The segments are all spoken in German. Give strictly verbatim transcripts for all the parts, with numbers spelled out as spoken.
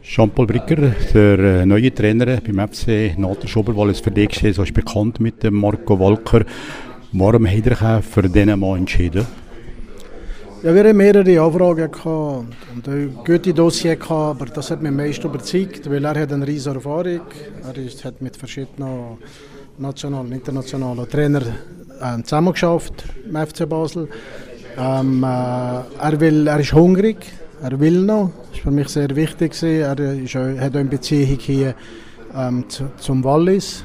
Jean-Paul Brigger, der neue Trainer beim F C Naderschoberwald, ist für dich gesehen, so ist bekannt mit dem Marco Walker. Warum hat er sich für diesen Mann entschieden? Ja, wir haben mehrere Anfragen gehabt und ein gutes Dossier gehabt, aber das hat mich am meisten überzeugt, weil er hat eine riesige Erfahrung. Er ist, hat mit verschiedenen nationalen und internationalen Trainern äh, zusammengearbeitet im F C Basel. Ähm, äh, er, will, er ist hungrig. Er will noch, das war für mich sehr wichtig. Er ist auch, hat auch eine Beziehung hier ähm, zu, zum Wallis.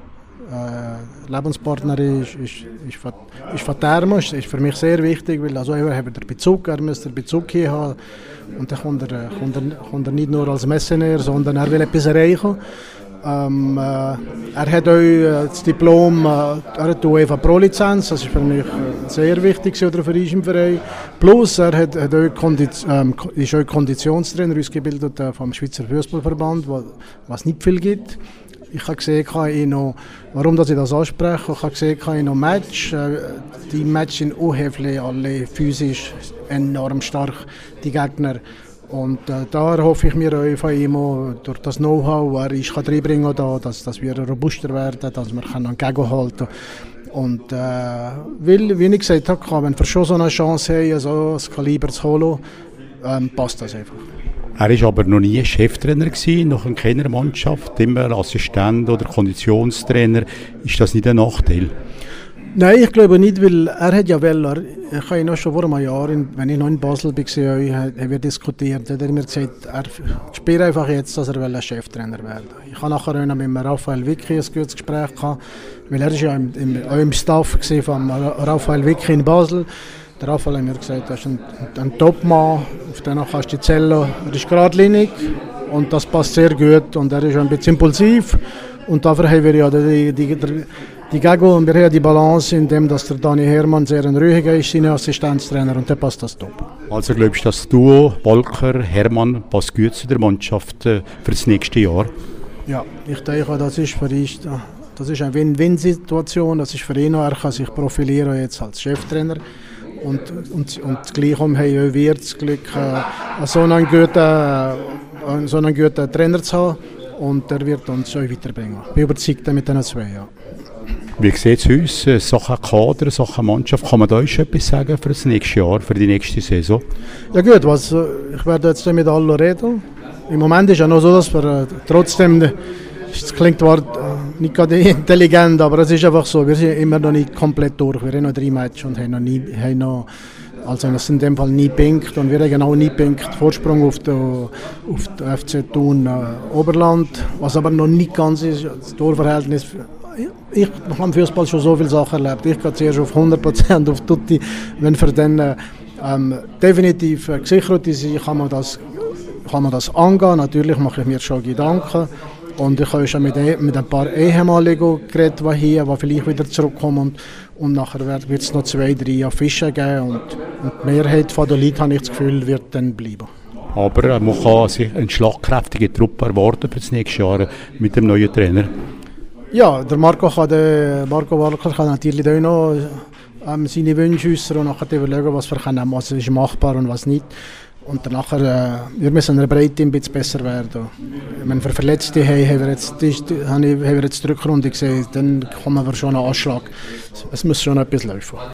Äh, Lebenspartner ist, ist, ist, von, ist von Thermos, das ist für mich sehr wichtig, weil also er hat den Bezug, er muss den Bezug hier haben. Und dann kommt er, kommt, er, kommt er nicht nur als Messenger, sondern er will etwas erreichen. Ähm, äh, er hat auch äh, das Diplom, äh, er hat die UEFA Pro-Lizenz, das ist für mich äh, sehr wichtig oder für uns im Verein. Plus er hat, hat auch Kondiz, ähm, ist auch Konditionstrainer ausgebildet äh, vom Schweizer Fußballverband, wo, was nicht viel gibt. Ich habe gesehen, ich noch, warum dass ich das anspreche, ich habe gesehen, ich noch Match. Äh, die Matches sind unheimlich, alle physisch enorm stark, die Gegner. Und äh, da hoffe ich mir auch von ihm, durch das Know-how, das er ist, kann reinbringen kann, dass, dass wir robuster werden, dass wir entgegenhalten können. Und äh, weil, wie ich gesagt habe, wenn wir schon so eine Chance haben, so ein Kaliber zu holen, ähm, passt das einfach. Er war aber noch nie Cheftrainer gewesen, noch in keiner Mannschaft, immer Assistent oder Konditionstrainer. Ist das nicht ein Nachteil? Nein, ich glaube nicht, weil er hat ja will, ich habe noch schon vor einem Jahr, wenn ich noch in Basel war, haben wir diskutiert, hat er mir gesagt, er spielt einfach jetzt, dass er Cheftrainer werden will. Ich habe nachher auch noch mit Raphael Vicky ein gutes Gespräch gehabt, weil er ist ja im, im, auch im Staff von Raphael Vicky in Basel. Der Raphael hat mir gesagt, er ist ein, ein Top-Mann, auf den kannst du zählen, er ist geradlinig und das passt sehr gut und er ist ein bisschen impulsiv und dafür haben wir ja die, die, die Die Gego und wir haben die Balance, in dem dass der Dani Hermann sehr ein ruhiger ist, seine Assistenztrainer, und dann passt das top. Also glaubst du, das Duo Walker, Hermann passt gut zu der Mannschaft äh, für das nächste Jahr? Ja, ich denke, das ist für ihn, das ist eine Win-Win-Situation, das ist für ihn auch, er kann sich profilieren jetzt als Cheftrainer. Und, und, und gleichum haben wir das Glück, äh, so einen guten, äh, so einen guten Trainer zu haben, und der wird uns auch weiterbringen. Ich bin überzeugt mit diesen zwei, ja. Wie sieht es aus, Sachen Kader, Sachen Mannschaft? Kann man da schon etwas sagen für das nächste Jahr, für die nächste Saison? Ja gut, was, ich werde jetzt mit allen reden. Im Moment ist es ja noch so, dass wir äh, trotzdem, es klingt zwar äh, nicht gerade intelligent, aber es ist einfach so, wir sind immer noch nicht komplett durch. Wir haben noch drei Matches und haben noch nie, haben noch, also es in dem Fall nie pinkt, und wir haben genau nie pinkt Vorsprung auf den auf F C Thun äh, Oberland, was aber noch nicht ganz ist, das Torverhältnis. Ich habe im Fußball schon so viele Sachen erlebt. Ich gehe zuerst auf hundert Prozent auf Tutti. Wenn wir dann ähm, definitiv äh, gesichert sind, kann man, das, kann man das angehen. Natürlich mache ich mir schon Gedanken. Und ich habe schon mit, mit ein paar Ehemaligen geredet, die hier, die vielleicht wieder zurückkommen. Und, und nachher wird es noch zwei, drei Fische geben. Und, und die Mehrheit von der Leute, habe ich das Gefühl, wird dann bleiben. Aber man kann sich eine schlagkräftige Truppe erwarten für das nächste Jahr mit dem neuen Trainer. Ja, der Marco, kann, der Marco Walker kann natürlich auch noch ähm, seine Wünsche äußern und nachher überlegen, was wir können, was ist machbar und was nicht. Und danach, äh, wir müssen in der Breite ein bisschen besser werden. Wenn wir Verletzte haben, haben wir jetzt, die, haben wir jetzt die Rückrunde gesehen, dann kommen wir schon einen Anschlag. Es muss schon etwas laufen.